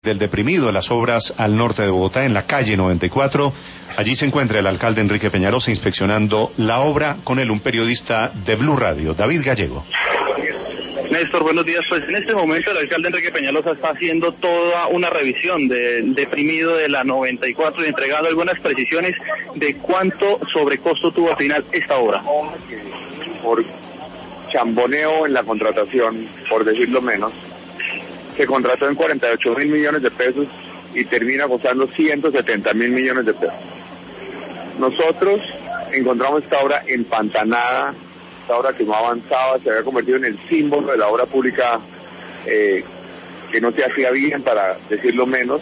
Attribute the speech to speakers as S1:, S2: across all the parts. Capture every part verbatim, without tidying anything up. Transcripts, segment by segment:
S1: Del deprimido de las obras al norte de Bogotá, en la calle noventa y cuatro. Allí se encuentra el alcalde Enrique Peñalosa inspeccionando la obra. Con él un periodista de Blue Radio, David Gallego.
S2: Néstor, buenos días. Pues en este momento el alcalde Enrique Peñalosa está haciendo toda una revisión del deprimido de la noventa y cuatro y entregando algunas precisiones de cuánto sobrecosto tuvo al final esta obra.
S3: Por chamboneo en la contratación, por decirlo menos, se contrató en cuarenta y ocho mil millones de pesos y termina costando ciento setenta mil millones de pesos. Nosotros encontramos esta obra empantanada, esta obra que no avanzaba, se había convertido en el símbolo de la obra pública eh, que no se hacía bien, para decirlo menos,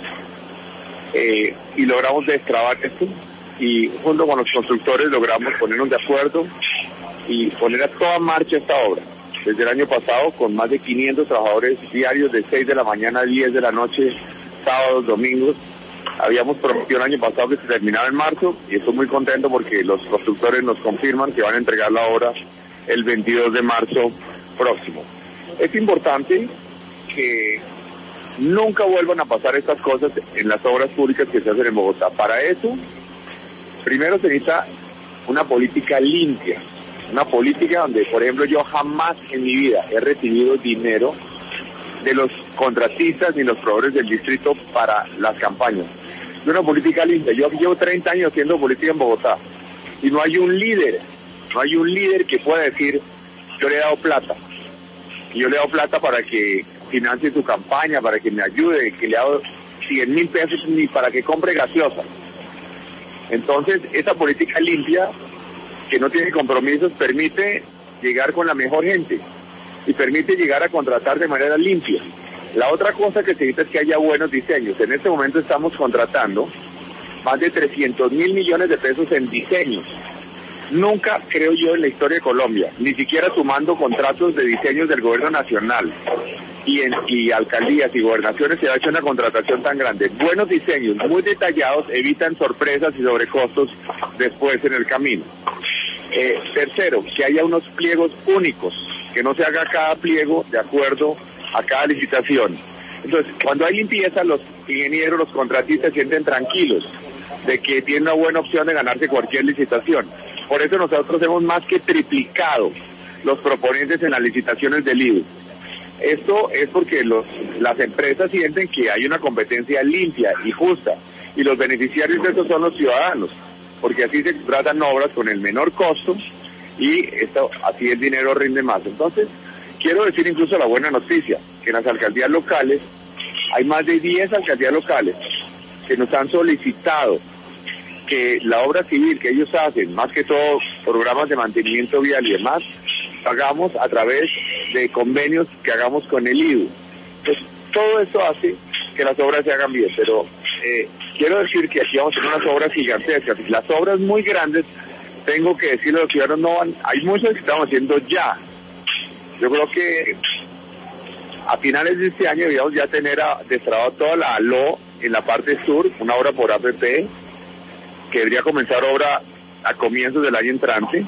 S3: eh, y logramos destrabar esto, y junto con los constructores logramos ponernos de acuerdo y poner a toda marcha esta obra. Desde el año pasado, con más de quinientos trabajadores diarios de seis de la mañana a diez de la noche, sábados, domingos. Habíamos prometido el año pasado que se terminaba en marzo, y estoy muy contento porque los constructores nos confirman que van a entregar la obra el veintidós de marzo próximo. Es importante que nunca vuelvan a pasar estas cosas en las obras públicas que se hacen en Bogotá. Para eso, primero se necesita una política limpia. Una política donde, por ejemplo, yo jamás en mi vida he recibido dinero de los contratistas ni los proveedores del distrito para las campañas. Es una política limpia. Yo llevo treinta años haciendo política en Bogotá y no hay un líder, no hay un líder que pueda decir: yo le he dado plata, y yo le he dado plata para que financie su campaña, para que me ayude, que le he dado cien mil pesos ni para que compre gaseosa. Entonces, esa política limpia, que no tiene compromisos, permite llegar con la mejor gente y permite llegar a contratar de manera limpia. La otra cosa que se necesita es que haya buenos diseños. En este momento estamos contratando más de trescientos mil millones de pesos en diseños. Nunca, creo yo, en la historia de Colombia, ni siquiera sumando contratos de diseños del gobierno nacional y, en, y alcaldías y gobernaciones, se ha hecho una contratación tan grande. Buenos diseños, muy detallados, evitan sorpresas y sobrecostos después en el camino. Eh, tercero, que haya unos pliegos únicos, que no se haga cada pliego de acuerdo a cada licitación. Entonces, cuando hay limpieza, los ingenieros, los contratistas se sienten tranquilos de que tienen una buena opción de ganarse cualquier licitación. Por eso nosotros hemos más que triplicado los proponentes en las licitaciones del I V E. Esto es porque los, las empresas sienten que hay una competencia limpia y justa, y los beneficiarios de eso son los ciudadanos, porque así se tratan obras con el menor costo y esto, así el dinero rinde más. Entonces, quiero decir incluso la buena noticia, que en las alcaldías locales, hay más de diez alcaldías locales que nos han solicitado que la obra civil que ellos hacen, más que todo programas de mantenimiento vial y demás, hagamos a través de convenios que hagamos con el I V E. Entonces, todo eso hace que las obras se hagan bien, pero eh, quiero decir que aquí vamos a tener unas obras gigantescas. Las obras muy grandes, tengo que decirle a los ciudadanos, no van, hay muchas que estamos haciendo ya. Yo creo que a finales de este año debíamos ya tener a, destrabado toda la A L O en la parte sur, una obra por A P P, que debería comenzar obra a comienzos del año entrante.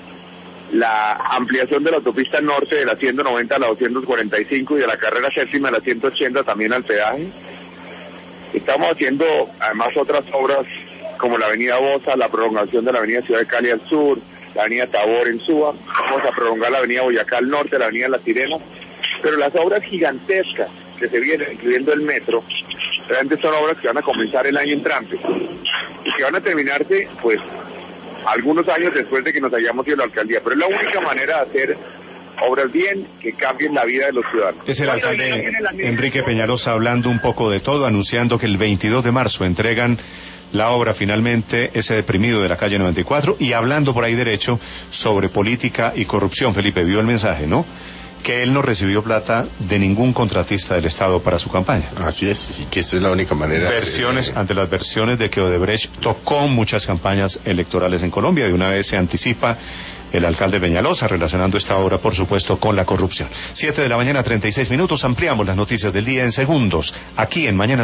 S3: La ampliación de la autopista norte de la ciento noventa a la doscientos cuarenta y cinco y de la carrera séptima a la ciento ochenta también al peaje. Estamos haciendo además otras obras como la avenida Bosa, la prolongación de la avenida Ciudad de Cali al sur, la avenida Tabor en Suba, vamos a prolongar la avenida Boyacá al norte, la avenida La Sirena, pero las obras gigantescas que se vienen, incluyendo el metro, realmente son obras que van a comenzar el año entrante y que van a terminarse, pues, algunos años después de que nos hayamos ido a la alcaldía, pero es la única manera de hacer obras bien, que cambien la vida de los ciudadanos.
S1: Es el alcalde Enrique Peñalosa hablando un poco de todo, anunciando que el veintidós de marzo entregan la obra finalmente, ese deprimido de la calle noventa y cuatro, y hablando por ahí derecho sobre política y corrupción. Felipe, vio el mensaje, ¿no? Que él no recibió plata de ningún contratista del Estado para su campaña.
S4: Así es, y que esa es la única manera.
S1: Versiones,
S4: de...
S1: ante las versiones de que Odebrecht tocó muchas campañas electorales en Colombia, de una vez se anticipa el alcalde Peñalosa relacionando esta obra, por supuesto, con la corrupción. Siete de la mañana, treinta y seis minutos, ampliamos las noticias del día en segundos, aquí en Mañana.